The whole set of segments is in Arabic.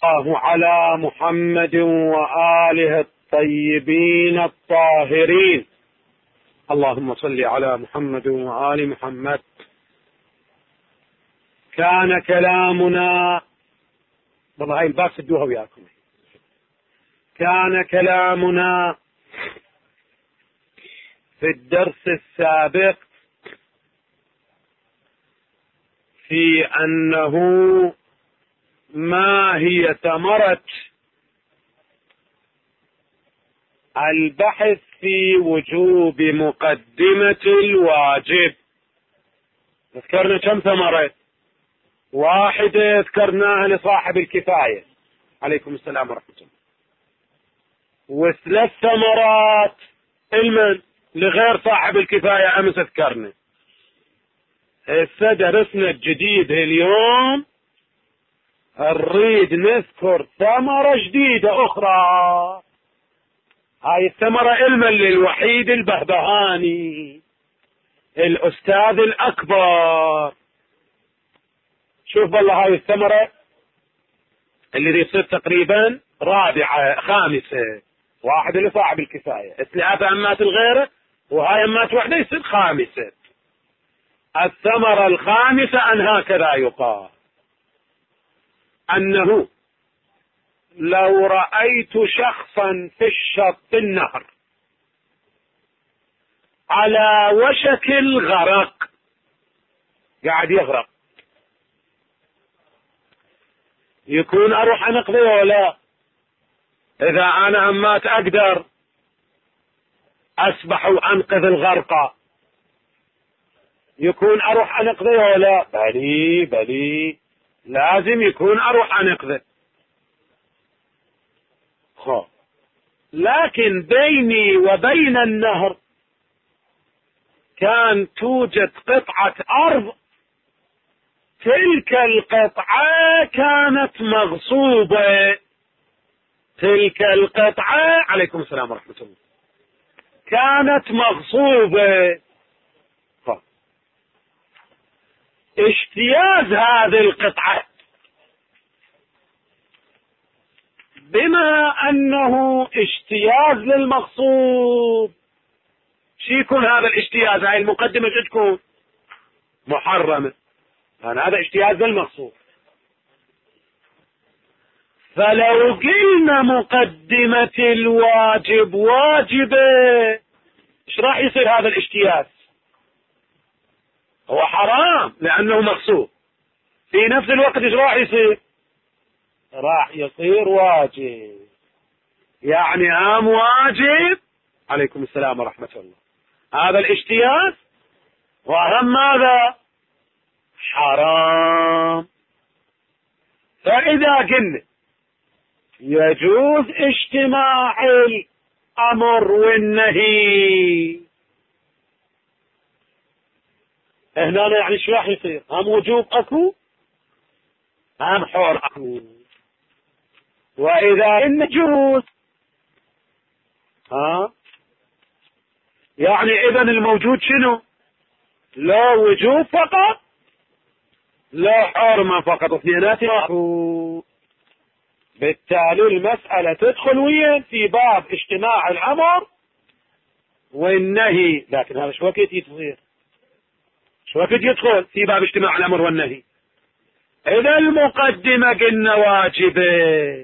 الله على محمد وآله الطيبين الطاهرين. اللهم صل على محمد وآل محمد. كان كلامنا، والله هاي الباب سدوها وياكم. كان كلامنا في الدرس السابق في أنه ما هي ثمرة البحث في وجوب مقدمة الواجب. ذكرنا كم ثمرة؟ واحدة ذكرناها لصاحب الكفاية، عليكم السلام ورحمة الله. وثلاث ثمرات المن لغير صاحب الكفاية أمس ذكرنا. هسه درسنا الجديد اليوم نريد نذكر ثمرة جديدة أخرى. هاي الثمرة علما للوحيد البهبهاني الأستاذ الأكبر. شوف بالله هاي الثمرة اللي يصير تقريبا رابعة خامسة. واحد لصاحب الكفاية، ثلاثة أمات الغيرة، وهاي أمات واحدة يصير خامسة. الثمرة الخامسة أن هكذا يقال: أنه لو رأيت شخصا في الشط النهر على وشك الغرق، قاعد يغرق، يكون أروح أنقذه ولا؟ إذا أنا أمات أقدر أسبح وأنقذ الغرقى، يكون أروح أنقذه ولا؟ بلي لازم يكون أروح أنقذه. لكن بيني وبين النهر كان توجد قطعة أرض، تلك القطعة كانت مغصوبة. تلك القطعة، عليكم السلام ورحمة الله، كانت مغصوبة. اجتياز هذه القطعة، بما أنه اجتياز للمغصوب، شو يكون هذا الاجتياز؟ هاي المقدمة شو تكون؟ محرمة. هذا اجتياز للمغصوب. فلو قلنا مقدمة الواجب واجبة، ايش راح يصير هذا الاجتياز؟ هو حرام لأنه مغصوب. في نفس الوقت ايش راح يصير؟ راح يصير واجب. يعني هام واجب، عليكم السلام ورحمة الله، هذا الاجتياز، وأهم ماذا؟ حرام. فإذا قلنا يجوز اجتماع الأمر والنهي، هنا يعني شو راح يصير؟ هم وجوب أكو، هم حور أكو. وإذا إن يجوز، يعني إذن الموجود شنو؟ لا وجوب فقط، لا حرمة فقط، اثنيناتهم أكو. بالتالي المسألة تدخل وين؟ في باب اجتماع الأمر والنهي. لكن هذا شو وقت يصير؟ شو وقت يدخل في باب اجتماع الأمر والنهي؟ إذا المقدمة قلنا واجبة،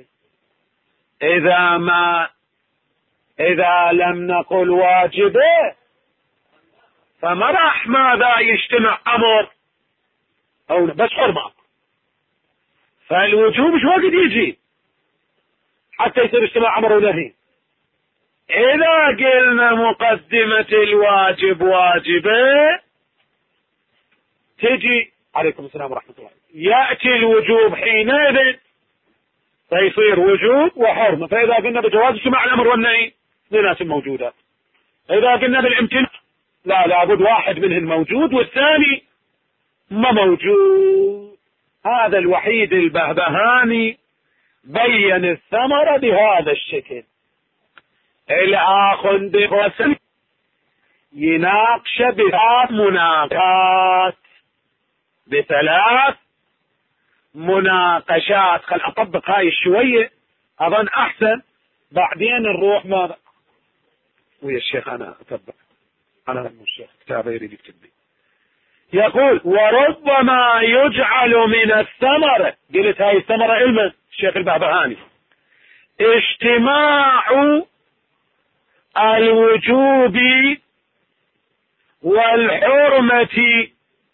إذا لم نقل واجبة فما راح ماذا يجتمع أمر أو بس حرمة. فالوجوب شو وقت يجي حتى يصير اجتماع أمر ونهي؟ إذا قلنا مقدمة الواجب واجبة، تجي، عليكم السلام ورحمة الله، يأتي الوجوب حينئذ فيصير وجوب وحرمة. فإذا قلنا بجواز اجتماع الأمر والنهي لناس موجودات. إذا قلنا بالامتناع لابد واحد منهم موجود والثاني ما موجود. هذا الوحيد البهبهاني بين الثمرة بهذا الشكل. الآخر بغسل يناقش بثلاث مناقشات، خل أطبق هاي شوية أظن أحسن، بعدين نروح ماذا ويا الشيخ. أنا أطبق، أنا مو الشيخ، كتابه يريد يكتب لي. يقول وربما يجعل من الثمرة، قلت هاي الثمرة علما الشيخ البهبهاني، اجتماع الوجوب والحرمة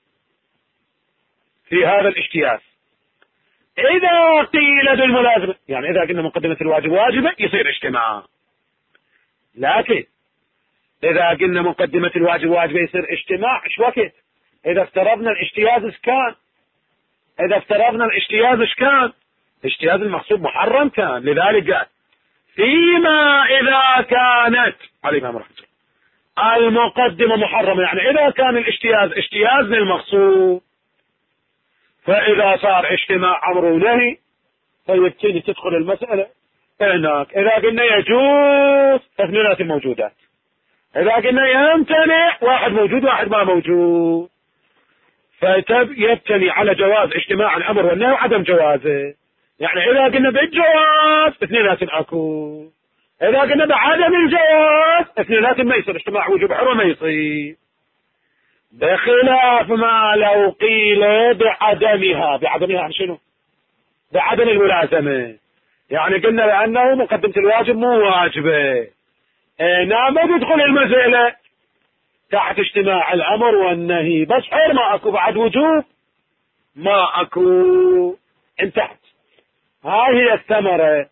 في هذا الاجتياز. إذا قيل بالملازمة، يعني إذا قلنا مقدمة الواجب واجبة يصير اجتماع، لكن إذا قلنا مقدمة الواجب واجبة يصير اجتماع ايش وقت؟ إذا افترضنا الاجتياز ايش كان؟ إذا افترضنا الاجتياز ايش كان؟ اجتياز المقصود محرم كان، لذلك قال فيما إذا كانت على الإمام رحمه الله المقدمة محرمة، يعني إذا كان الاجتياز اجتياز للمقصود، فإذا صار اجتماع أمر ونهي فيبتدي تدخل المسألة هناك. إذا قلنا يجوز اثنين موجودات، إذا قلنا يمتنع واحد موجود واحد ما موجود، فيبتني على جواز اجتماع الأمر والنهي وعدم جوازه. يعني إذا قلنا بالجواز اثنين أكو، إذا قلنا بعدم الجواز اثنين ما يصير اجتماع وجوب حرمة ما يصير، بخلاف ما لو قيل بعدمها. بعدمها عن شنو؟ بعدم الملازمة، يعني قلنا لأنه مقدمة الواجب مو واجبة، نعم ما تدخل المسألة تحت اجتماع الأمر والنهي، بس حرمة أكو بعد وجوب ما أكو، انتهت. هاي هي الثمرة.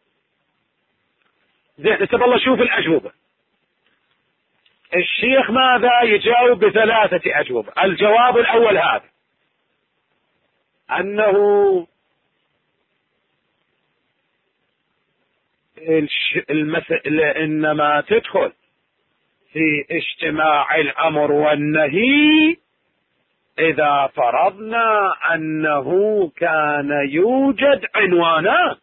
زين نسأل الله شوف الأجوبة. الشيخ ماذا يجاوب بثلاثة أجوبة. الجواب الأول هذا أنه المسألة إنما تدخل في اجتماع الأمر والنهي إذا فرضنا أنه كان يوجد عنوانان.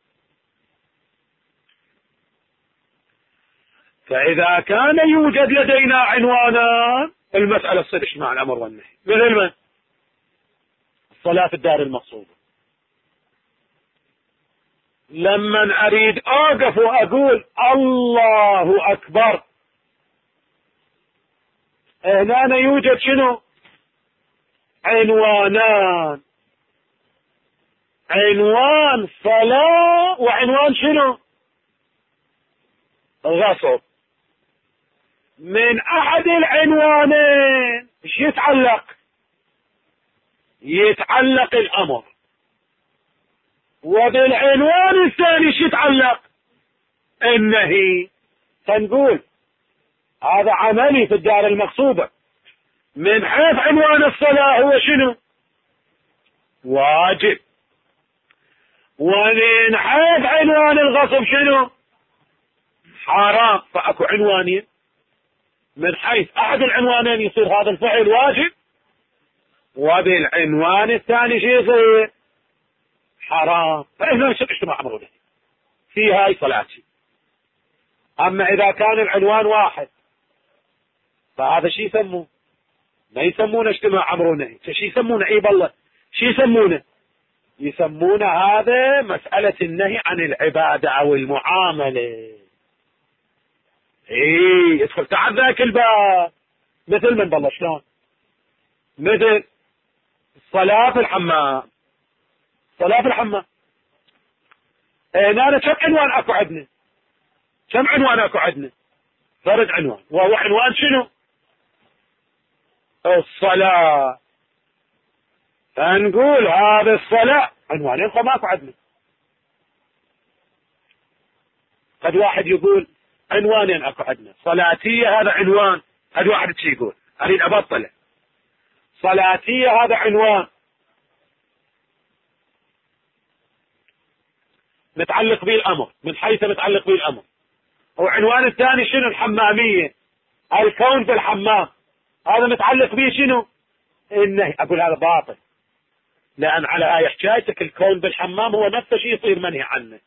فإذا كان يوجد لدينا عنوانان المسألة تصير اجتماع الأمر والنهي. مثل من؟ الصلاة في الدار المقصودة. لما أريد أقف وأقول الله أكبر، هنا يوجد شنو؟ عنوانان، عنوان صلاة وعنوان شنو؟ غصب. من أحد العنوانين ايش يتعلق؟ يتعلق الأمر، وبالعنوان الثاني ايش يتعلق؟ النهي. فنقول هذا عملي في الدار المقصودة من حيث عنوان الصلاة هو شنو؟ واجب. ومن حيث عنوان الغصب شنو؟ حرام. فأكو عنوانين، من حيث أحد العنوانين يصير هذا الفعل واجب، وبالعنوان الثاني شيء يصير حرام. فإذا يصير اجتماع أمر ونهي في هاي صلاتي. أما إذا كان العنوان واحد فهذا شيء يسموه، ما يسمونه اجتماع أمر ونهي، شيء يسمونه عيب الله، شيء يسمونه؟ يسمونه هذا مسألة النهي عن العبادة أو المعاملة. ايه يدخل تحت ذاك الباب. مثل من بالله شلون؟ مثل الصلاة في الحمام. صلاة في الحمام هنا كم عنوان اكو عندنا؟ كم عنوان اكو عندنا؟ فرد عنوان، وهو عنوان شنو؟ الصلاة. فنقول هذا الصلاة عنوانين ماكو عندنا. قد واحد يقول عنوانين اكو عندنا، صلاتية هذا عنوان، قد واحد شي يقول اريد ابطله. صلاتية هذا عنوان متعلق به الامر، من حيث متعلق به الامر. وعنوان الثاني شنو؟ الحمامية، الكون في الحمام، هذا متعلق به شنو؟ النهي. اقول هذا باطل، لان على آية حكايتك الكون بالحمام هو نفس الشيء يصير منهي عنه،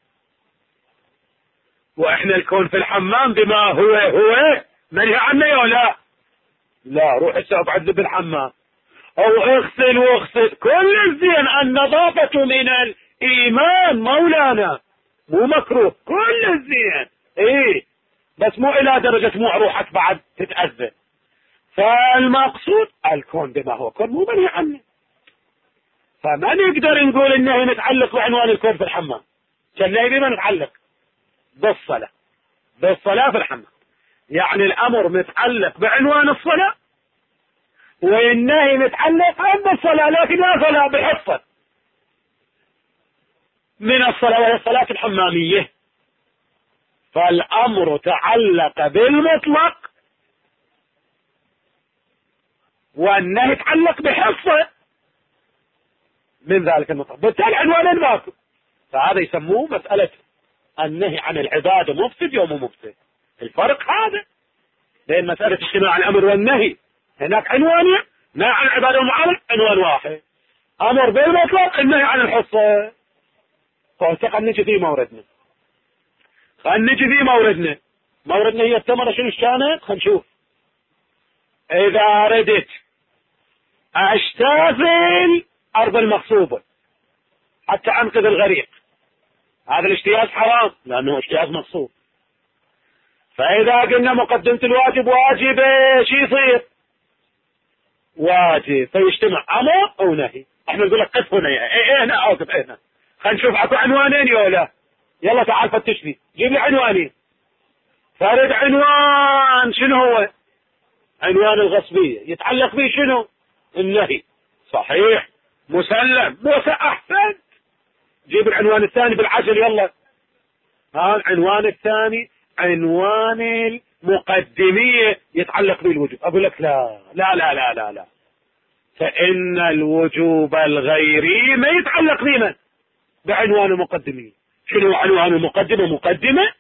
واحنا الكون في الحمام بما هو منهي عنه يا لا؟ لا، روح هسه اقعد بالحمام او اغسل واغسل، كل الزين. النظافة من الايمان مولانا، مو مكروه، كل الزين. ايه بس مو الى درجة مو روحك بعد تتأذى. فالمقصود الكون بما هو كون مو منهي عنه. فما نقدر نقول انه نتعلق بعنوان الكون في الحمام، كالنهي بما نتعلق بالصلاة، بالصلاة في الحمام. يعني الامر متعلق بعنوان الصلاة، والنهي متعلق عند الصلاة، لكن لا صلاة بحفظ من الصلاة، وهي الصلاة الحمامية. فالامر تعلق بالمطلق، والنهي يتعلق بحفظه من ذلك المطلق، بالتالي عنوانين ماكو. فهذا يسموه مسألة النهي عن العبادة مفسد يوم مفسد. الفرق هذا بين مسألة اجتماع الأمر والنهي، هناك عنوانين، نهي عن العبادة والمعاملة عنوان واحد، أمر بالمطلق، النهي عن الحصة. خلينا نجي في موردنا، موردنا هي الثمرة شنو كانت؟ خلينا نشوف. إذا ردت أشتغل أرض المغصوبة حتى أنقذ الغريق، هذا الاجتياز حرام لأنه اجتياز مغصوب. فإذا قلنا مقدمة الواجب واجب، ايش يصير؟ واجب، فيجتمع أمر أو نهي. احنا نقول لك قف هنا، ايه هنا اوقف هنا، خلينا نشوف اكو عنوانين يولا، يلا تعال فتش لي، جيب لي عنوانين. فرد عنوان شنو هو؟ عنوان الغصبية، يتعلق به شنو؟ النهي. صحيح، مسلم، موسى أحسن. جيب العنوان الثاني بالعجل يلا. العنوان الثاني عنوان المقدمية، يتعلق بالوجوب. أقول لك لا لا لا لا لا لا، فإن الوجوب الغيري ما يتعلق بمن؟ بعنوان المقدمية. شنو عنوان المقدمة؟ مقدمة،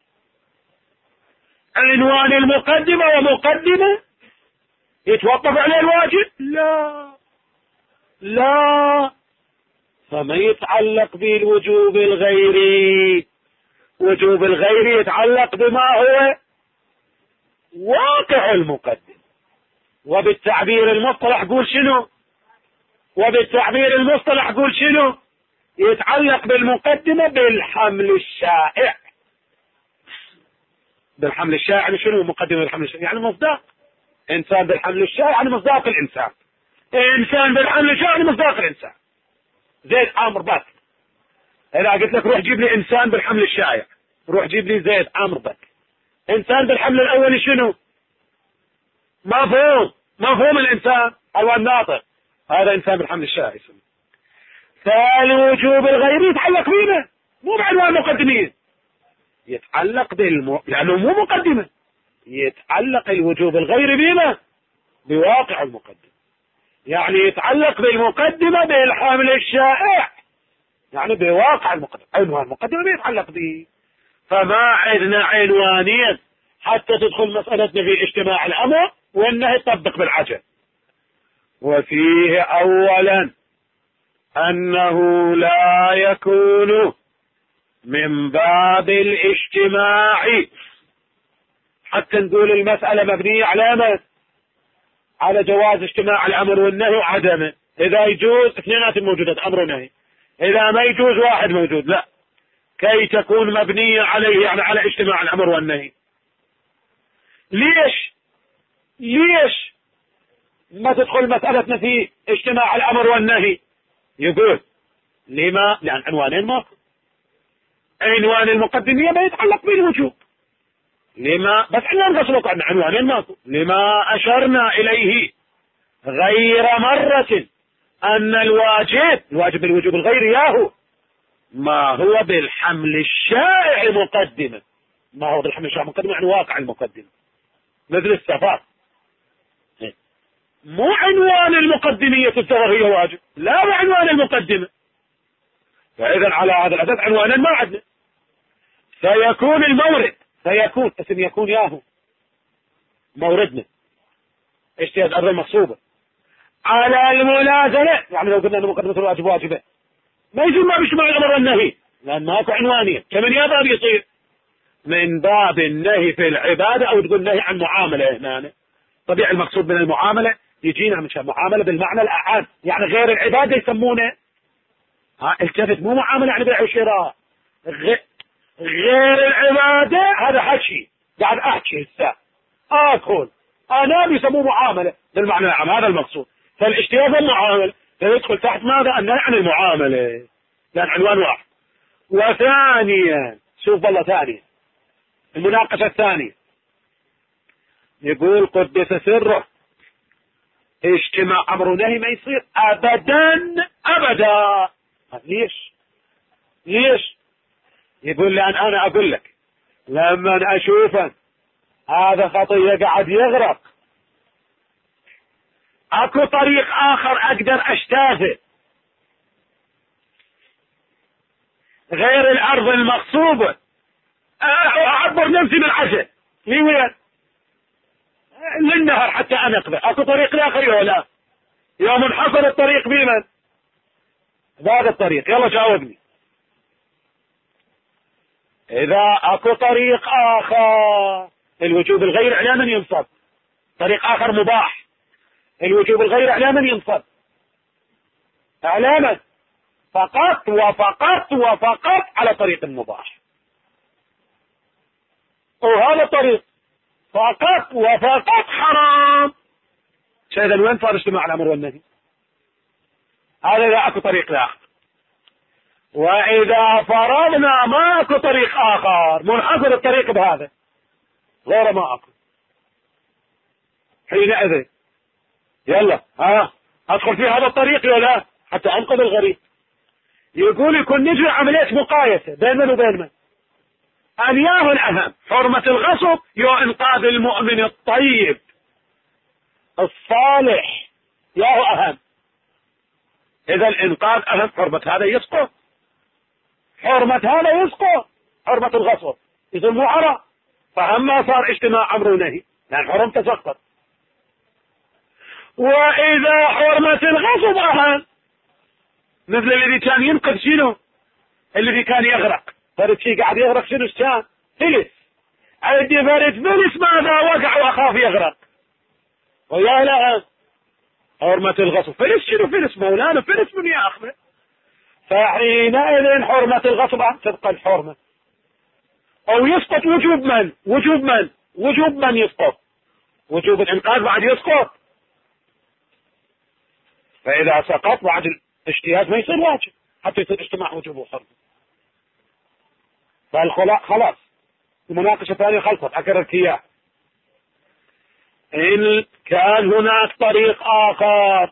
عنوان المقدمة ومقدمة يتوقف عليه الواجب؟ لا لا، فما يتعلق بالوجوب الغيري. وجوب الغيري يتعلق بما هو واقع المقدم. وبالتعبير المصطلح قول شنو؟ وبالتعبير المصطلح قول شنو؟ يتعلق بالمقدمة بالحمل الشائع. بالحمل الشائع يعني شنو مقدمة بالحمل الشائع؟ يعني مصداق. إنسان بالحمل الشائع يعني مصداق الإنسان. إنسان بالحمل الشائع يعني مصداق الإنسان. زيد عامر بك، إذا قلت لك روح جيب لي إنسان بالحمل الشائع، روح جيب لي زيد عامر بك. إنسان بالحمل الأول شنو؟ مفهوم الإنسان هو الناطق، هذا إنسان بالحمل الشائع. فالوجوب الغيري يتعلق بينه، مو بعنوان مقدمين، يتعلق لأنه مو مقدمة، يتعلق الوجوب الغيري بينه بواقع المقدمة. يعني يتعلق بالمقدمة بالحمل الشائع، يعني بواقع المقدمة. عنوان المقدمة ما يتعلق به. فما عندنا عنوانين حتى تدخل مسألتنا في اجتماع الأمر والنهي يطبق بالعجل. وفيه أولا أنه لا يكون من باب الاجتماع، حتى نقول المسألة مبنية على ما؟ على جواز اجتماع الأمر والنهي وعدمه. إذا يجوز اثنينات موجودات، أمر ونهي. إذا ما يجوز واحد موجود، لا، كي تكون مبنية عليه، يعني على اجتماع الأمر والنهي. ليش ما تدخل مسألتنا في اجتماع الأمر والنهي؟ يقول لما؟ لأن عنوانين ماكو. عنوان المقدمية ما يتعلق بالوجوب. لما؟ بس احنا نقصلك عن عنوانين ماكو. لما أشرنا إليه غير مرة أن الواجب بالوجوب الغيري ياهو ما هو بالحمل الشائع مقدمة. ما هو بالحمل الشائع مقدمة عن واقع المقدمة، مثل السفر. مو عنوان المقدمية السفر هي واجب، لا بعنوان المقدمة. فإذا على هذا الأساس عنوانا ما عندنا. سيكون المورد، سيكون اسم يكون ياهو موردنا اجتهاد الأرض المغصوبة على الملازمة. يعني لو قلنا أن مقدمة الواجب واجبة ما يجوز ما بيشمل الأمر والنهي، لأن ماكو عنوانية. كمن يابا يصير من باب النهي في العبادة، أو تقول نهي عن معاملة. هنا طبيعي المقصود من المعاملة يجينا من معاملة بالمعنى الأعم، يعني غير العبادة يسمونه التفت، مو معاملة يعني بيع وشراء. غير العبادة هذا حكي، قاعد أحكي هسه آكل أنام، يسموه معاملة بالمعنى الأعم، هذا المقصود. فالاجتياز المعامل فيدخل تحت ماذا؟ النهي عن المعاملة، لأن عنوان واحد. وثانيا شوف والله ثانيا المناقشة الثانية، يقول قدس سره اجتماع أمر ونهي ما يصير أبدا أبدا. ليش؟ يقول لأن أنا أقول لك لما أشوفه هذا خطية قاعد يغرق، اكو طريق آخر أقدر أجتازه غير الأرض المغصوبة، أعبر نفسي بالعشاء لوين؟ للنهر حتى أنقذه. اكو طريق آخر ولا لا؟ يوم انحصر الطريق بمن؟ هذا الطريق. يلا جاوبني. إذا اكو طريق آخر الوجوب الغير على من ينصب، طريق آخر مباح الوجوب الغير على من ينصب؟ على من؟ فقط وفقط على طريق المباح، وهذا الطريق فقط وفقط حرام. إذا وين صار اجتماع الأمر والنهي؟ هذا إذا اكو طريق آخر. وإذا فرضنا ما اكو طريق آخر، منحصر الطريق بهذا غير ما اكو، حينئذ يلا ادخل في هذا الطريق ولا لا حتى انقذ الغريب. يقول يكون نجري عملية مقايسة بين من وبين من؟ أنياه الأهم، حرمة الغصب يو إنقاذ المؤمن الطيب الصالح، ياهو أهم. إذا الإنقاذ أهم، حرمة هذا يسقط، حرمة هذا يسقط، حرمة الغصب إذا مو حرام. فأما صار اجتماع أمر ونهي لأن حرمته سقط. وإذا حرمة الغصب أهم، مثل الذي كان ينقذ شنو؟ الذي كان يغرق، فرد شي قاعد يغرق شنو كان؟ فلس. عندي فرد فلس ماذا وقع وأخاف يغرق، ويا لا حرمة الغصب. فلس شنو فلس؟ مولانا فلس من يأخذه. فحينئذ حرمة الغصب تبقى الحرمة. أو يسقط وجوب من؟ وجوب من يسقط؟ وجوب الإنقاذ بعد يسقط. فإذا سقط بعد الاجتهاد ما يصير واجب حتى يصير اجتماع وجوب وحرمة. خلاص المناقشة الثانية خلصت، أكررت إياه. إن كان هناك طريق آخر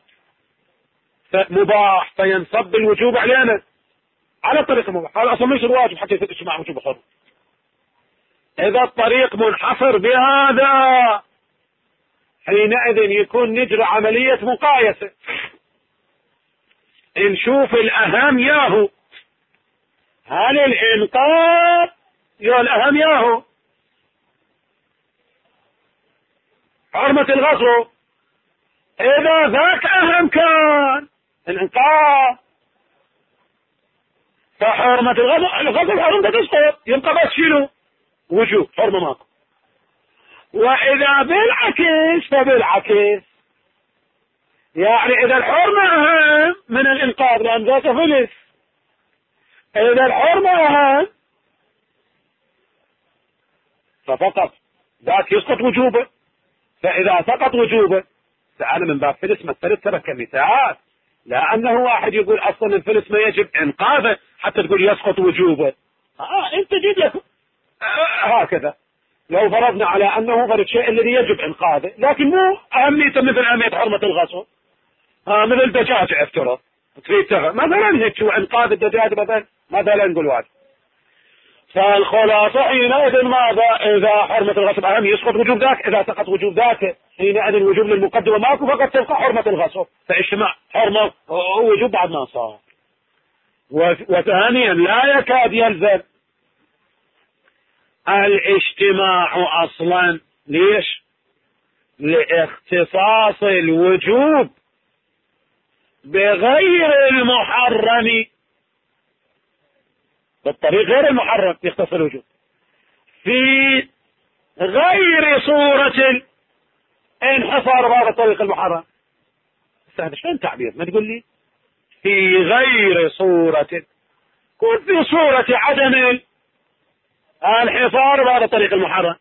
مباح فينصب الوجوب علينا على الطريق المباح، هذا أصلا ما يصير واجب حتى يصير اجتماع وجوب وحرمة. إذا الطريق منحصر بهذا حينئذ يكون نجري عملية مقايسة، نشوف الأهم ياهو، هل الإنقاذ يا الأهم ياهو حرمة الغصب؟ إذا ذاك أهم كان الإنقاذ فحرمة الغصب حرمة تسقط، يبقى بس شنو؟ وجوب، حرمة ماكو. وإذا بالعكس فبالعكس، يعني إذا الحرمة أهم من الإنقاذ لأن ذاك فلس، إذا الحرمة أهم ففقط ذاك يسقط وجوبه. فإذا سقط وجوبه فأنا من باب فلس مثلت ترك كمثال، لأنه واحد يقول أصلا الفلس ما يجب إنقاذه حتى تقول يسقط وجوبه. أنت جيد لك هكذا. لو فرضنا على أنه هو الشيء الذي يجب إنقاذه لكن مو أهميته مثل أهمية حرمة الغصب، مثل الدجاج افترض تريد مثلا هيك إنقاذ الدجاج مثلا نقول واجب. فالخلاصة حينئذ ماذا؟ إذا حرمة الغصب أهم يسقط وجوب ذاك، إذا سقط وجوب ذاك حينئذ الوجوب للمقدمة ماكو، فقط تبقى حرمة الغصب. فاجتماع حرمة ووجوب بعد ما صار. وثانيا لا يكاد يلزم الاجتماع أصلا. ليش؟ لاختصاص الوجوب بغير المحرم، بالطريق غير المحرم يختص الوجوب في غير صورة انحصار بهذا الطريق المحرم. هذا شلون تعبير؟ ما تقول لي في غير صورة، قل في صورة عدم الحصار بهذا الطريق المحرم،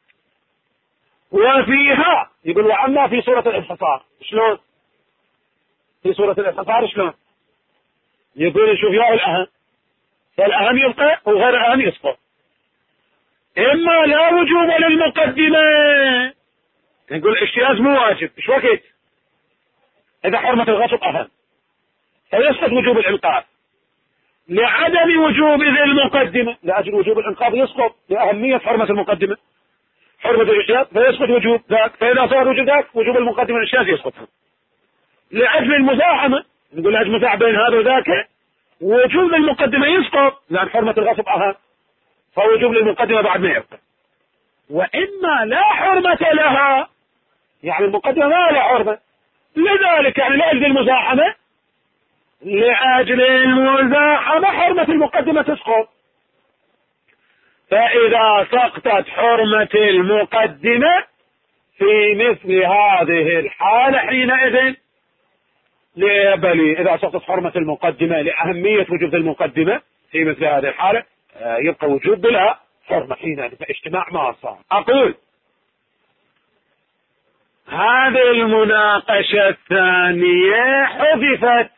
وفيها يقول وأما في صورة الانحصار. شلون في صورة الانحصار؟ شلون؟ يقول شوف يا الأهم، فالأهم يبقى وغير الأهم يسقط. إما لا وجوب للمقدمة، نقول الاجتياز مو واجب، ايش وقت؟ إذا حرمة الغصب أهم فيسقط وجوب الإنقاذ. لعدم وجوب ذي المقدمة، لأجل وجوب الإنقاذ يسقط لأهمية حرمة المقدمة، حرمة الاجتياز فيسقط وجوب ذاك، فإذا صار وجوب ذاك وجوب المقدمة الاجتياز يسقط. لأجل المزاحمة، نقول لأجل مزاحمة بين هذا وذاك وجوب المقدمة يسقط، لأن حرمة الغصب أهم فوجوب المقدمة بعد ما يبقى. وإما لا حرمة لها، يعني المقدمة ما لها حرمة، لذلك يعني لأجل المزاحمة، لأجل المزاحمة حرمة المقدمة تسقط. فإذا سقطت حرمة المقدمة في مثل هذه الحالة حينئذ إذا سقطت حرمة المقدمة لأهمية وجوب المقدمة في مثل هذه الحالة يبقى وجوب بلا حرمة حينئذ، فاجتماع ما صار. أقول هذه المناقشة الثانية حذفت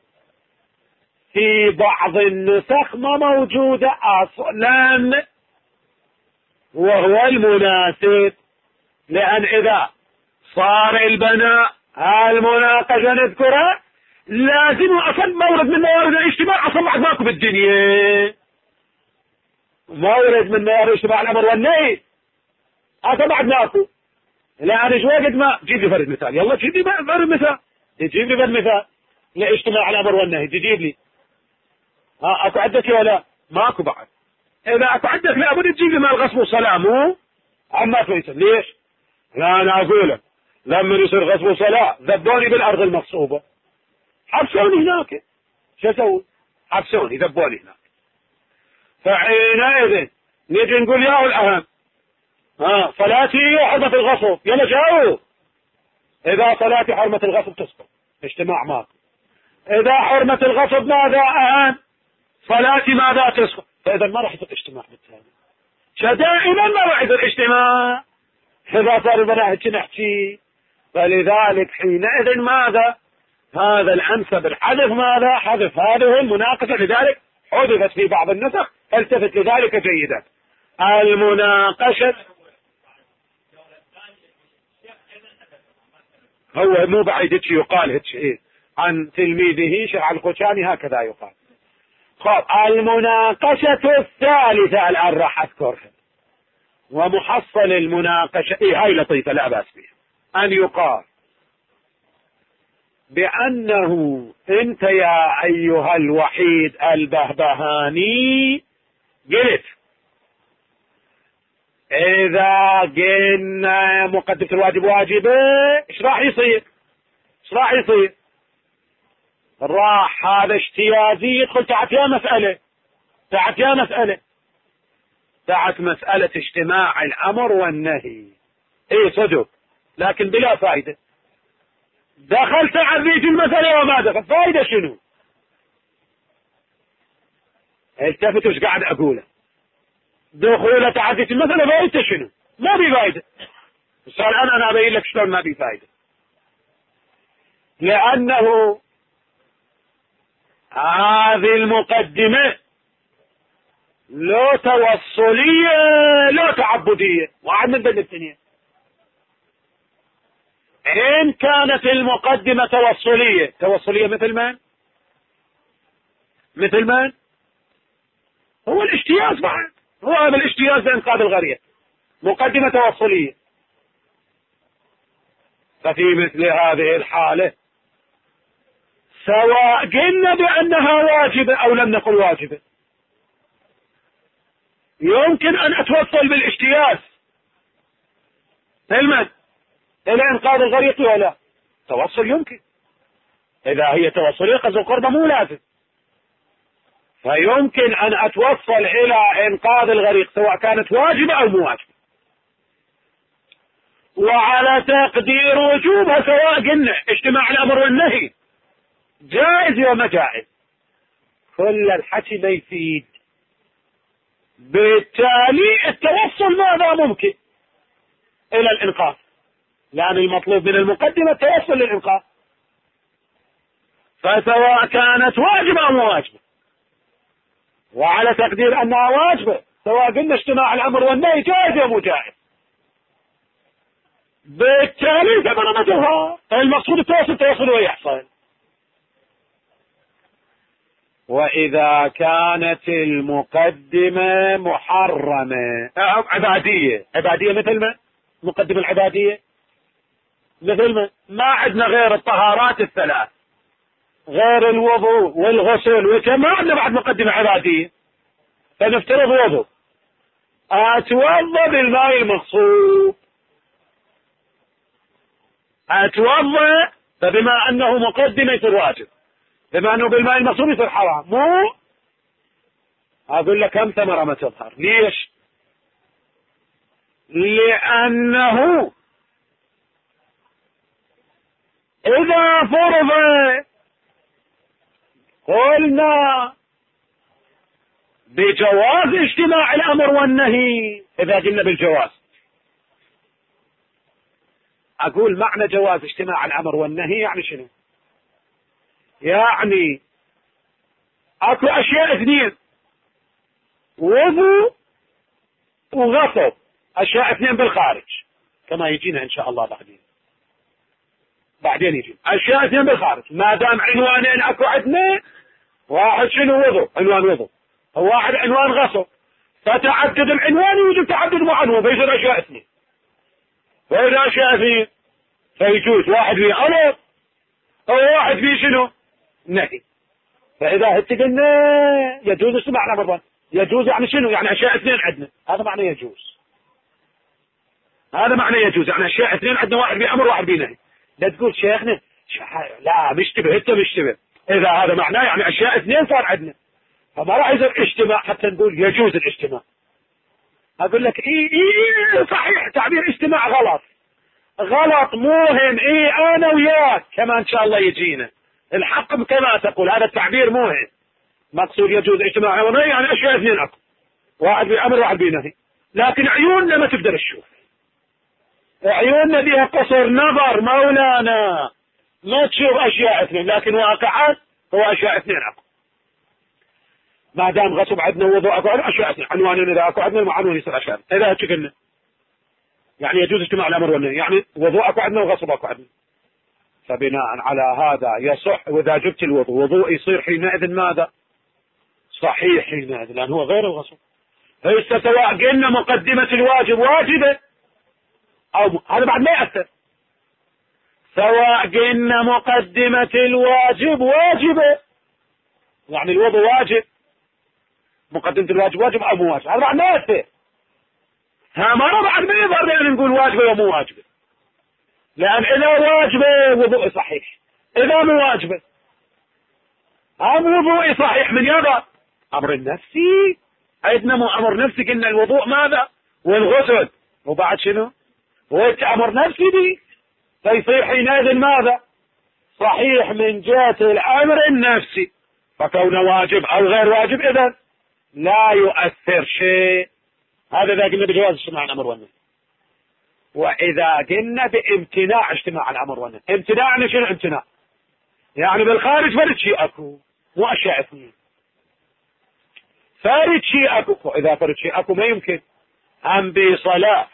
في بعض النسخ ما موجودة أصلا، وهو المناسب، لأن إذا صار البناء المناقشة نذكرها لازم أصلا مورد من موارد الاجتماع أصلا بعد ماكو بالدنيا، مورد من موارد اجتماع الأمر والنهي أصلا بعد ماكو. لأن ايش وقت ما جيب لي فرد مثال، يلا جيب لي فرد مثال، تجيب لي فرد مثال لاجتماع الأمر والنهي، تجيب لي اكو عدك ولا ماكو بعد. إذا اكو عدك لابد تجيب لي مال غصب وصلاة، مو عما فيصل. ليش؟ لا أنا أقول لما يصير غصب وصلاة ذبوني بالأرض المغصوبة، حبسوني هناك، شو أسوي؟ حبسوني ذبوني هناك. فحينئذ نجي نقول يا الأهم صلاتي حرمة الغصب، يلا جاوب. إذا صلاتي حرمة الغصب تسقط، اجتماع ماكو. إذا حرمة الغصب ماذا أهم؟ صلاتي ماذا تسقط؟ فإذا ما راح يصير اجتماع بالتالي، دائما ما راح يصير اجتماع إذا صار البناء نحكي. فلذلك حينئذ ماذا؟ هذا الأنسب الحذف، ماذا؟ حذف هذه المناقشة، لذلك حذفت في بعض النسخ، التفت لذلك جيدا. المناقشة هو مو بعيد هيك يقال هيك إيه عن تلميذه شرع القشاني هكذا يقال. خب المناقشة الثالثة الآن راح أذكرها، ومحصل المناقشة هاي لطيفة لا بأس بها، أن يقال بأنه أنت يا أيها الوحيد البهبهاني قلت إذا قلنا مقدمة الواجب واجبة إيش راح يصير؟ إيش راح يصير؟ راح هذا اجتيازي يدخل تحت يا مسألة، تحت يا مسألة، تحت مسألة اجتماع الأمر والنهي. ايه صدق، لكن بلا فائدة. دخلت عريت المسألة وما دخل، فائدة شنو؟ التفتوا ايش قاعد اقوله، دخولة تعديت المسألة فائدة شنو؟ ما بي فائدة. بس الآن انا ابين لك شلون ما بي فائدة. لأنه هذه المقدمة لو توصلية لو تعبدية، واحد من بين الدنيا. إن كانت المقدمة توصلية، توصلية مثل من؟ مثل من؟ هو الاجتياز بعد، هو هذا الاجتياز لإنقاذ الغرية، مقدمة توصلية. ففي مثل هذه الحالة سواء قلنا بأنها واجبة أو لم نقل واجبة، يمكن أن أتوصل بالاجتياز علما إلى إنقاذ الغريق ولا توصل يمكن. إذا هي توصلية قصد القربة مو لازم، فيمكن أن أتوصل إلى إنقاذ الغريق سواء كانت واجبة أو مو واجبة. وعلى تقدير وجوبها، سواء قلنا اجتماع الأمر والنهي جائز وما جائز، كل الحكي ما يفيد. بالتالي التوصل ماذا ممكن؟ إلى الإنقاذ، لأن المطلوب من المقدمة التوصل للإنقاذ، فسواء كانت واجبة أو مو واجبة، وعلى تقدير أنها واجبة، سواء قلنا اجتماع الأمر والنهي جائز أو مو جائز، بالتالي ثمرتها المقصود التوصل ويحصل. وإذا كانت المقدمة محرمة عبادية مثل ما مقدمة العبادية، مثل ما عندنا غير الطهارات الثلاث، غير الوضوء والغسل وكما عندنا بعد مقدمة عبادية. فنفترض وضوء، أتوضأ بالماء المغصوب، أتوضأ، فبما أنه مقدمة يصير واجب، بما أنه بالماء المغصوب يصير حرام. مو أقول لك كم ثمرة ما تظهر. ليش؟ لأنه إذا فرض قلنا بجواز اجتماع الأمر والنهي، إذا قلنا بالجواز، أقول معنى جواز اجتماع الأمر والنهي يعني شنو؟ يعني أكو أشياء اثنين، وضوء وغصب، أشياء اثنين بالخارج كما يجينا إن شاء الله بعدين يجي أشياء اثنين بالخارج. ما دام عنوانين أكو عندنا، واحد شنو وضوء، عنوان وضوء، وواحد عنوان غصب، فتعدد العنوان يوجد تعدد معنون، فيصير أشياء اثنين. وإذا أشياء اثنين فيجوز واحد فيه أمر أو واحد فيه شنو نهي. فإذا قلنا يجوز اجتماع الأمر، يجوز يعني شنو؟ يعني أشياء اثنين عندنا، هذا معنى يجوز، هذا معنى يجوز، يعني أشياء اثنين عندنا، واحد فيه أمر واحد فيه نهي. لا تقول شيخنا لا مشتبه، انت مشتبه. اذا هذا معناه يعني اشياء اثنين صار عندنا، فما راح يصير اجتماع حتى نقول يجوز الاجتماع. اقول لك اي صحيح، تعبير اجتماع غلط موهم. انا وياك كما ان شاء الله يجينا الحق كما تقول، هذا التعبير موهم. مقصود يجوز اجتماع ونهي يعني اشياء اثنين اكو، واحد بامر واحد بنهي، لكن عيوننا ما تقدر تشوف، عيوننا بها قصر نظر مولانا، ما تشوف اشياء اثنين، لكن واقعات هو اشياء اثنين اكو. ما دام غصب عندنا وضوء اكو اشياء اثنين، عنوانين اذا اكو عندنا المعنون يصير اشياء. اذا قلنا يعني يجوز اجتماع الامر والنهي، يعني وضوء اكو عندنا وغصب اكو عندنا، فبناء على هذا يصح. واذا جبت الوضوء يصير حينئذ ماذا؟ صحيح حينئذ، لان هو غير الغصب. فهسه سواء قلنا مقدمة الواجب واجبة او هذا بعد ما يأثر، سواء قلنا مقدمة الواجب واجبة يعني الوضوء واجب، مقدمة الواجب واجب او مو واجب، هذا بعد ما يأثر. مرة بعد ما يظهر بأن نقول واجبة ومو واجبة، لأن إذا واجبة وضوء صحيح، إذا مو واجبة وضوء صحيح من يضع أمر النفسي. عندنا مو أمر نفسي، قلنا الوضوء ماذا والغسل، وبعد شنو أمر نفسي دي، فيصير حينئذ ماذا؟ صحيح من جهة الأمر النفسي، فكونه واجب أو غير واجب إذن لا يؤثر شيء. هذا إذا قلنا بجواز اجتماع الأمر والنهي. وإذا قلنا بامتناع اجتماع الأمر والنهي، امتناع يعني شنو امتناع؟ يعني بالخارج فرد شيء أكو، مو أشياء اثنين، فرد شيء أكو. وإذا فرد شيء أكو ما يمكن هم بصلاة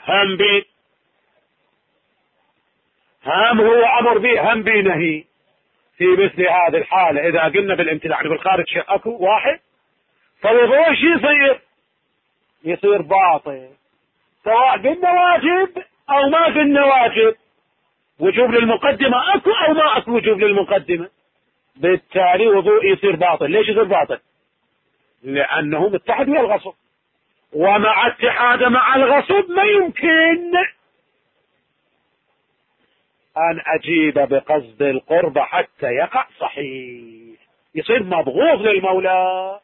هم هو أمر به هم بنهي. في مثل هذه الحالة إذا قلنا بالامتناع يعني بالخارج شيء أكو واحد، فالوضوء شيء يصير باطل، سواء قلنا واجب أو ما قلنا واجب. وجوب للمقدمة أكو أو ما أكو وجوب للمقدمة، بالتالي وضوء يصير باطل. ليش يصير باطل؟ لأنه متحد ويا الغصب، ومع اتحاد مع الغصب ما يمكن أن أجيب بقصد القرب حتى يقع صحيح، يصير مبغوض للمولى،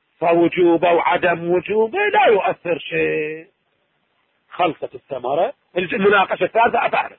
فوجوبه وعدم وجوبه لا يؤثر شيء. خلصت الثمرة المناقشة الثالثة أفعرس.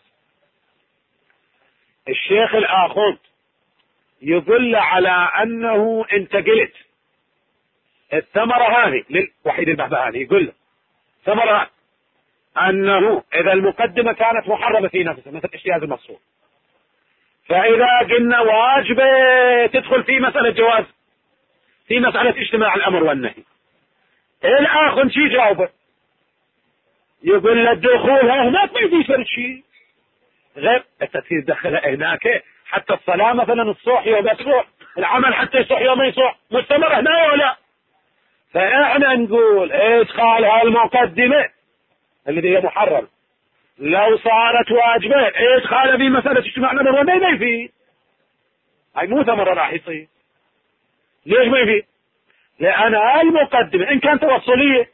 الشيخ الآخوند يدل على أنه أنت قلت الثمرة هذه للوحيد البهبهاني، يقول له ثمرة أنه إذا المقدمة كانت محرمة في نفسها مثل اجتياز المقصود، فإذا قلنا واجبة تدخل في مسألة جواز، في مسألة اجتماع الأمر والنهي. الآخوند شي جاوبه؟ يقول له الدخول هناك ما يجي يصير شيء غير التأثير دخل هناك، حتى الصلاة مثلا الصح يوم يصح، العمل حتى يصح يوم يصح، مستمر هنا ولا. فإحنا نقول إدخال هالمقدمة اللي هي محرم لو صارت واجبة إدخال في مسألة اجتماع الأمر والنهي ما يفيد، هاي مو ثمرة راح يصير. ليش ما يفيد؟ لأن هالمقدمة إن كانت توصلية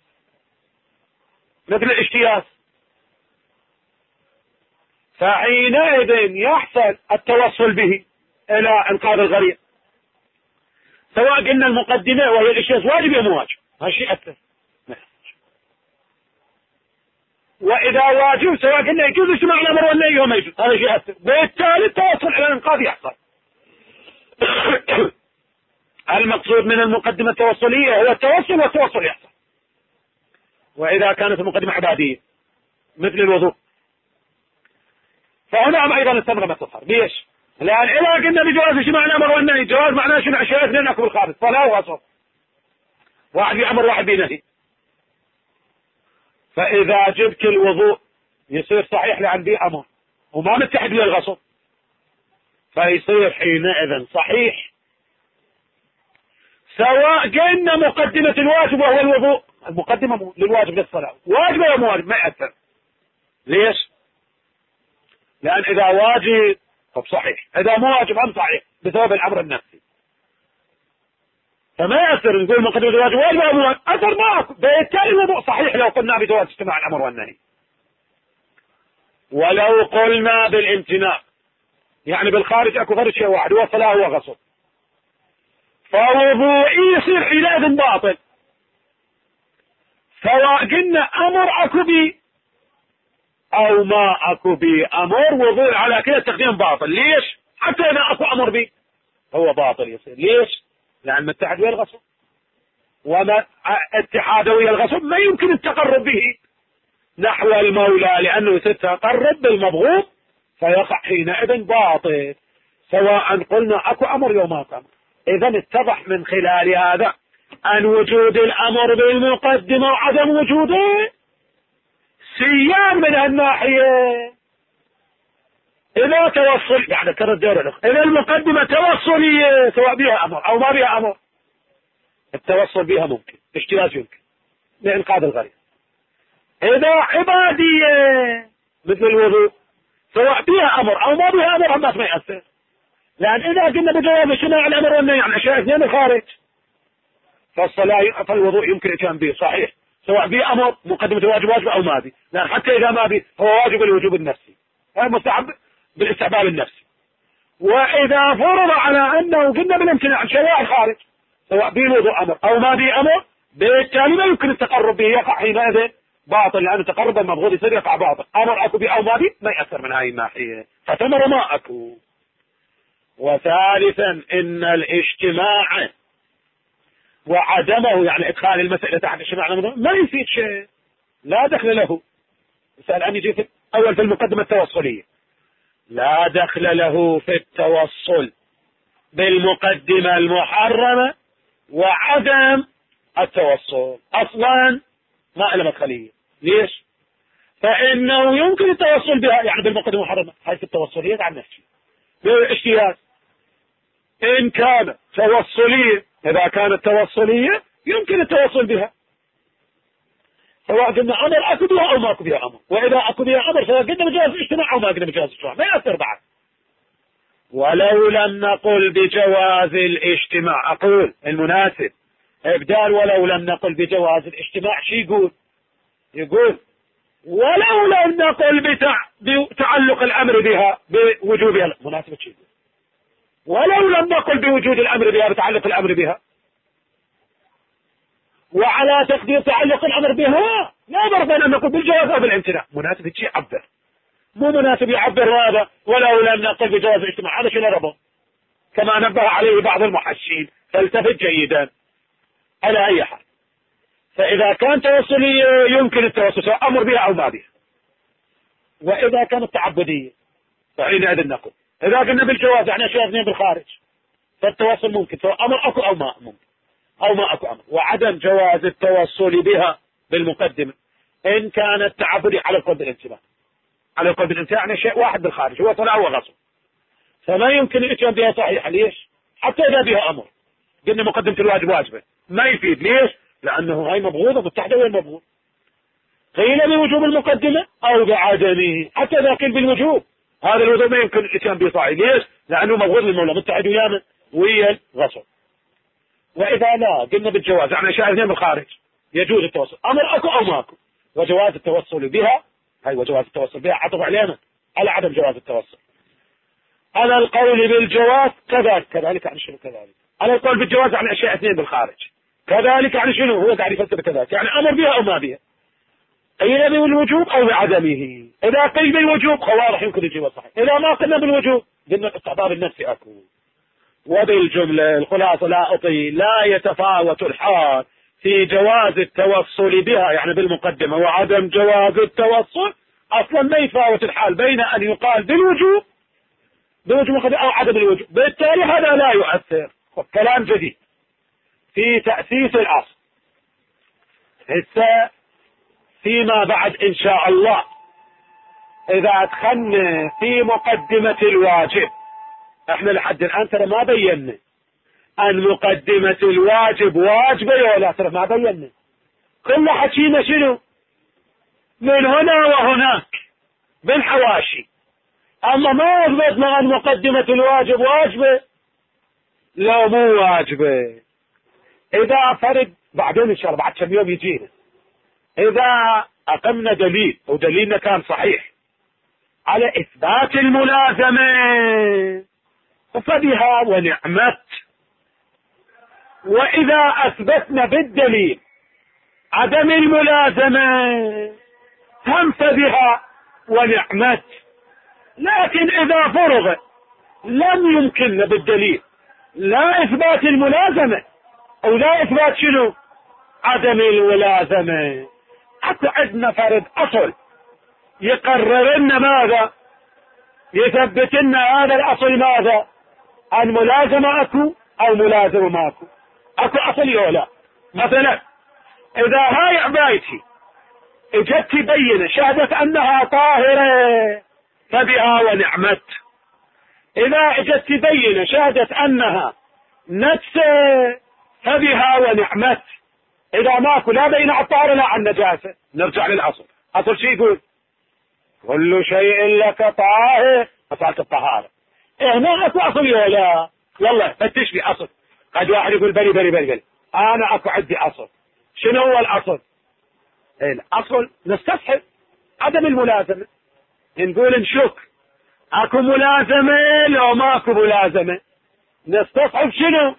مثل الاجتياز فحينئذ يحصل التوصل به إلى إنقاذ الغريق، سواء قلنا المقدمة وهي الاجتياز واجب أو مو واجب، هالشيء أكثر. وإذا واجب سواء قلنا يجوز اجتماع الأمر والنهي وما يجوز، هذا شيء أكثر. بالتالي التوصل إلى الإنقاذ يحصل. المقصود من المقدمة التوصلية هو التوصل، والتوصل يحصل. وإذا كانت المقدمة عبادية مثل الوضوء فهنا أيضا الثمرة ما تظهر. ليش؟ لأن إذا قلنا بجواز اجتماع الأمر والنهي، جواز معناه شنو؟ أشياء اثنين أكو بالخارج، صلاة وغسل، واحد بأمر واحد بنهي. فإذا جبت الوضوء يصير صحيح لأن به أمر وما متحد للغسل، فيصير حينئذ صحيح. سواء قلنا مقدمة الواجب وهو الوضوء، المقدمة للواجب للصلاة واجب ولا مو واجب ما يأثر. ليش؟ لأن إذا واجب طب صحيح، إذا مو واجب هم صحيح بسبب الأمر النفسي، فما يأثر. نقول مقدمة الواجب واجب ولا مو واجب، أثر ما أكو. بالتالي الوضوء صحيح لو قلنا بجواز اجتماع الأمر والنهي. ولو قلنا بالامتناع يعني بالخارج أكو غير شيء واحد هو الصلاة هو غسل، فوضوئي يصير حينئذ باطل، سواء قلنا أمر أكو بي أو ما أكو بي أمر، وضوء على كده التقديم باطل. ليش؟ حتى إذا أكو أمر بي هو باطل يصير. ليش؟ لأن متحد ويا الغسل، وما اتحاده ويا الغسل ما يمكن التقرب به نحو المولى، لأنه يصير تقرب بالمبغوض فيقع حينئذ باطل، سواء قلنا أكو أمر يوم ما أمر. إذن اتضح من خلال هذا أن وجود الأمر بالمقدمة وعدم وجوده سيان من هالناحية. إذا توصل يعني ترى الدور الأخ، إذا المقدمة توصلية سواء بها أمر أو ما بها أمر، التوصل بها ممكن، اجتياز يمكن لإنقاذ الغريق. إذا عبادية مثل الوضوء سواء بها أمر أو ما بها أمر ما يأثر، لأن إذا قلنا بجواز اجتماع الأمر والنهي عن أشياء اثنين الخارج، فالصلاة فالوضوء يمكن إتيان به صحيح سواء به أمر مقدمة الواجب واجب أو ما به، لأن حتى إذا ما به هو واجب الوجوب النفسي، هذا مستحب بالاستحباب النفسي. وإذا فرض على أنه قلنا بالامتناع عن شيء الخارج سواء به الوضوء أمر أو ما به أمر، بالتالي ما يمكن التقرب به، يقع حينئذ باطل، لأن التقرب المبغوض يصير يقع باطل. أمر أكو به أو ما به ما يأثر من هذه الناحية، فتمر ما أكو. وثالثا إن الاجتماع وعدمه يعني إدخال المسألة تحت اجتماع ما يفيد شيء، لا دخل له. مثال أن يجي في أول في المقدمة التوصلية لا دخل له في التوصل بالمقدمة المحرمة وعدم التوصل أصلا ما له مدخلية. ليش؟ فإنه يمكن التوصل بها يعني بالمقدمة المحرمة حيث التوصلية عن نفسه بالاجتياز إن كان توصلية. إذا كانت توصلية يمكن التوصل بها سواء قلنا أمر أكو بها أو ما أكو بها أمر، وإذا أكو بها أمر سواء قلنا بجواز الاجتماع أو ما قلنا بجواز الاجتماع ما يأثر بعد. ولو لم نقل بجواز الاجتماع، أقول المناسب إبدال ولو لم نقل بجواز الاجتماع شي يقول ولو لم نقل بتعلق الأمر بها بوجوبها، مناسبة شي يقول ولو لم نقل بوجود الأمر بها بتعلق الأمر بها، وعلى تقدير تعلق الأمر بها لا فرق بين أن نقول بالجواز أو بالامتناع. مناسب شيء يعبر، مو مناسب يعبر هذا ولولا أن نقل بجواز الاجتماع. هذا شيء ربط كما نبه عليه بعض المحشين، فالتفت جيدا. على أي حال، فإذا كان توصلي يمكن التوصل سواء أمر بها أو ما بها. وإذا كانت تعبدية فحينئذ نقول إذا قلنا بالجواز يعني أشياء اثنين بالخارج، فالتوصل ممكن سواء أمر أكو أو ما ممكن أو ما أكو أمر. وعدم جواز التوصل بها بالمقدمة إن كانت تعبدية على القول بالانتباه. على القول بالانتباه يعني شيء واحد بالخارج هو طلع وغصب، فما يمكن الاتيان بها صحيحة. ليش؟ حتى إذا بها أمر قلنا مقدمة الواجب واجبة ما يفيد. ليش؟ لأنه هاي مبغوضة بالتحدى وين مبغوض. قيل بوجوب المقدمة أو بعدمه. حتى إذا قيل بالوجوب هذا الوجوب ما يمكن الاتيان به صحيح. ليش؟ لأنه مبغوض للمولى متحد وياه ويا الغصب. وإذا لا قلنا بالجواز يعني أشياء اثنين بالخارج يجوز التوصل أمر أكو أو ماكو. وجواز التوصل بها هاي وجواز التوصل بها عطف علينا على عدم جواز التوصل. على القول بالجواز كذلك يعني شنو كذلك؟ على القول بالجواز يعني أشياء اثنين بالخارج كذلك يعني شنو؟ هو قاعد يفسر كذلك يعني أمر بها أو ما بها. قيل بالوجوب أو بعدمه. إذا قيل بالوجوب واضح يمكن الجواز صحيح. إذا ما قلنا بالوجوب قلنا الاستحباب النفسي أكو. وبالجملة الخلاصة لا أطيل لا يتفاوت الحال في جواز التوصل بها يعني بالمقدمة وعدم جواز التوصل. أصلا ما يتفاوت الحال بين أن يقال بالوجوب أو عدم الوجوب. بالتالي هذا لا يؤثر. كلام جديد في تأسيس الأصل. هسه فيما بعد إن شاء الله إذا أدخلنا في مقدمة الواجب، احنا لحد الآن ترى ما بينا أن مقدمة الواجب واجبة ولا ترى ما بينا. كل حكينا شنو من هنا وهناك بالحواشي، أما ما أثبتنا أن مقدمة الواجب واجبة. لا مو واجبة. إذا فرد بعدين إن شاء الله بعد كم يوم يجينا إذا أقمنا دليل ودليلنا كان صحيح على إثبات الملازمة فبها ونعمت. وإذا أثبتنا بالدليل عدم الملازمة هم فبها ونعمت. لكن إذا فرغ لم يمكننا بالدليل لا إثبات الملازمة أو لا إثبات شنو عدم الملازمة. حتى عندنا فرد أصل يقرر لنا ماذا يثبت لنا هذا الأصل ماذا أن ملازمة أكو أو ملازمة ماكو. أكو أصل يولا. مثلا إذا هاي عبايتي اجت تبين شهدت أنها طاهرة فبها ونعمت. إذا اجت تبين شهدت أنها نجسة فبها ونعمت. إذا ماكو لا بين على الطهارة لا عن النجاسة نرجع للأصل. أصل شيء يقول كل شيء لك طاهر مسألة الطهارة. هنا أكو أصل يولا. يلا فتش لي أصل. قد واحد يقول بلي أنا أكو عندي أصل. شنو هو الأصل؟ الأصل نستصحب عدم الملازمة. نقول نشك أكو ملازمة لو ماكو ملازمة نستصحب شنو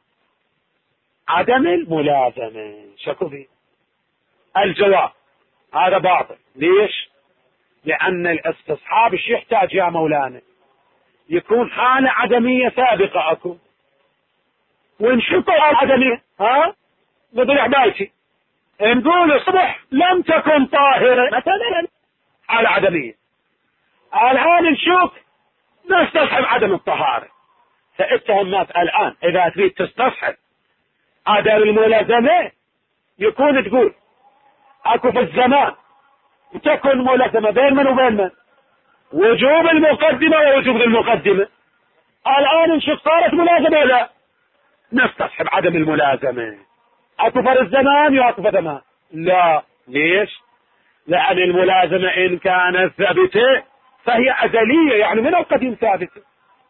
عدم الملازمة. شكو فيه الجواب هذا باطل. ليش؟ لأن الاستصحاب ايش يحتاج يا مولانا يكون حالة عدمية سابقة أكو ونشكو على العدمية. مثل عبايتي نقول الصبح لم تكن طاهرة مثلا حالة عدمية. الآن نشوف نستصحب عدم الطهارة. فالتهمات الآن إذا تريد تستصحب عدم الملازمة يكون تقول أكو في الزمان تكون ملازمة بين من وبين من وجوب المقدمة ووجوب المقدمة. الآن نشوف صارت ملازمة لا نستصحب عدم الملازمة. أكو في الزمان يأكو في زمان لا. ليش؟ لأن الملازمة إن كانت ثابتة فهي أزلية يعني من القديم ثابتة.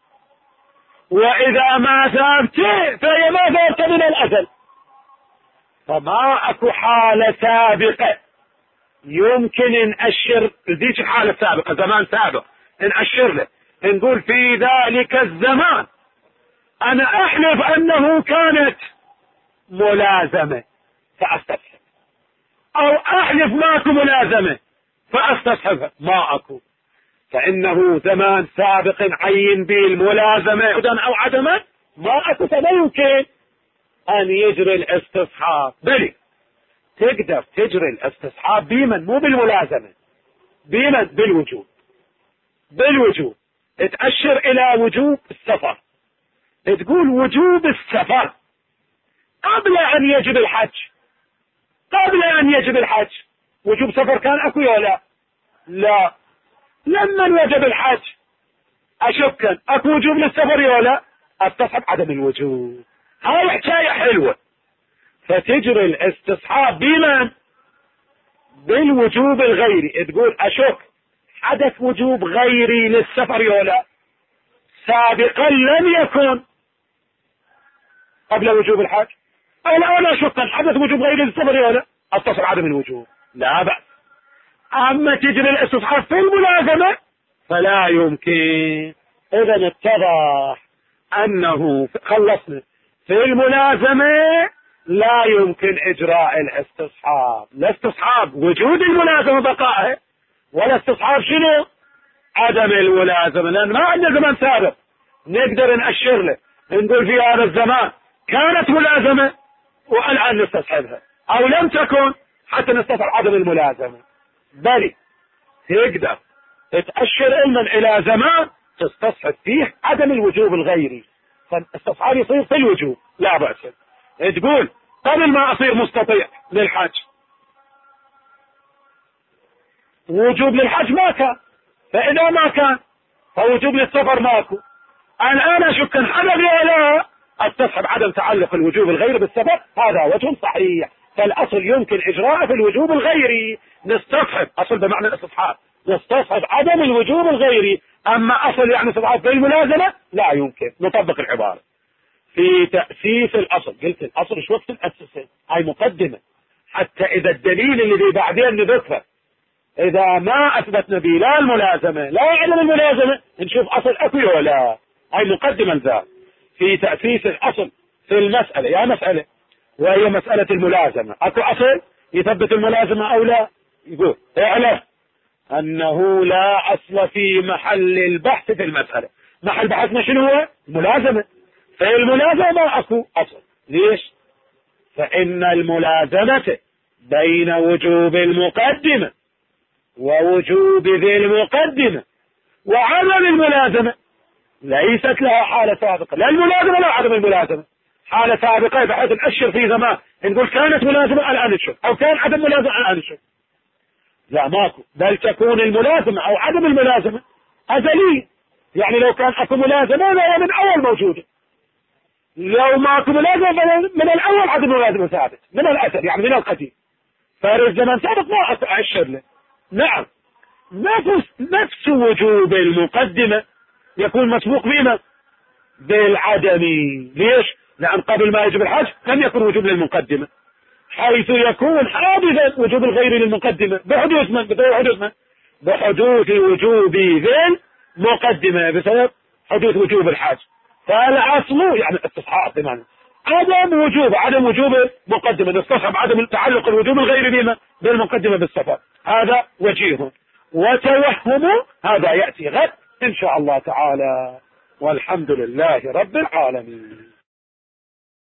وإذا ما ثابتة فهي ما ثابتة من الأزل. فما أكو حالة سابقة يمكن نأشر ذيك حالة سابقة زمان سابق نأشر له نقول في ذلك الزمان أنا أحلف أنه كانت ملازمة فأستفهم أو أحلف أحلف ماكو ملازمة فأستصحبها، ما أكو، فإنه زمان سابق عين به الملازمة عدا أو عدما، ما أكو، فلا يمكن أن يجري الاستصحاب. بل تقدر تجري الاستصحاب بمن؟ مو بالملازمة، بمن؟ بالوجوب. بالوجوب تأشر إلى وجوب السفر، تقول وجوب السفر قبل أن يجب الحج، قبل أن يجب الحج وجوب سفر كان أكو يا لا؟ لا. لما وجب الحج أشكا أكو وجوب للسفر يا لا؟ استصحب عدم الوجوب. هاي حكاية حلوة. فتجري الاستصحاب بمن؟ بالوجوب الغيري. تقول أشك حدث وجوب غيري للسفر يا لا؟ سابقا لم يكن قبل وجوب الحج، الآن أشك حدث وجوب غيري للسفر يا لا؟ استصحب عدم الوجوب، لا بأس. أما تجري الاستصحاب في الملازمة فلا يمكن. إذا اتضح أنه خلصنا في الملازمة لا يمكن إجراء الاستصحاب. لا استصحاب وجود الملازمة بقائه، ولا استصحاب شنو؟ عدم الملازمة، لأن ما عندنا زمان سابق نقدر نأشر له نقول في هذا الزمان كانت ملازمة والآن نستصحبها، أو لم تكن حتى نستصحب عدم الملازمة. بل تقدر تأشر علما إلى زمان تستصحب فيه عدم الوجوب الغيري، فالاستصحاب يصير في الوجوب لا بأس. تقول قبل ما أصير مستطيع للحج وجوب للحج ما كان، فإذا ما كان فوجوب للسفر ماكو، الآن أشك حدث يا لا؟ استصحب عدم تعلق الوجوب الغيري بالسفر، هذا وجه صحيح. فالأصل يمكن إجراءه في الوجوب الغيري، نستصحب أصل بمعنى الاستصحاب، نستصحب عدم الوجوب الغيري. أما أصل يعني استصحاب في الملازمة لا يمكن. نطبق العبارة في تأسيس الأصل. قلت الأصل شو وقت نأسسه؟ هاي مقدمة حتى إذا الدليل اللي بعدين نذكره إذا ما أثبتنا به لا الملازمة لا علم الملازمة نشوف أصل أكو ولا. هاي مقدمة لذلك في تأسيس الأصل في المسألة. يا مسألة وهي مسألة الملازمة، أكو أصل يثبت الملازمة أو لا؟ يقول اعلم أنه لا أصل في محل البحث في المسألة. محل بحثنا شنو هو؟ ملازمة. في الملازمة ما أكو أصل. ليش؟ فإن الملازمة بين وجوب المقدمة ووجوب ذي المقدمة وعدم الملازمة ليست لها حالة سابقة. لا الملازمة لا عدم الملازمة، حالة سابقة بحيث نأشر في زمان نقول كانت ملازمة الآن نشوف، أو كان عدم ملازمة الآن نشوف. لا ماكو، بل تكون الملازمة أو عدم الملازمة أزلية. يعني لو كان أكو ملازمة لا من أول موجودة، لو ماكو ملازمة من الأول عدم الملازمة ثابت من الأثر، يعني من القديم. فارس زمن سابق ما أشر له. نعم نفس وجوب المقدمة يكون مسبوق بما؟ بالعدم. ليش؟ لأن قبل ما يجب الحج لم يكن وجوب للمقدمة، حيث يكون حادثا وجوب الغير للمقدمة بحدوث من؟ بحدوث وجوب ذي المقدمة بسبب حدوث وجوب الحج. فالأصل يعني استصحاب بمعنى عدم وجوب مقدمة، نستصحب عدم تعلق الوجوب الغير بما؟ بالمقدمة بالسفر. هذا وجيه، وتوهم هذا يأتي غد إن شاء الله تعالى، والحمد لله رب العالمين.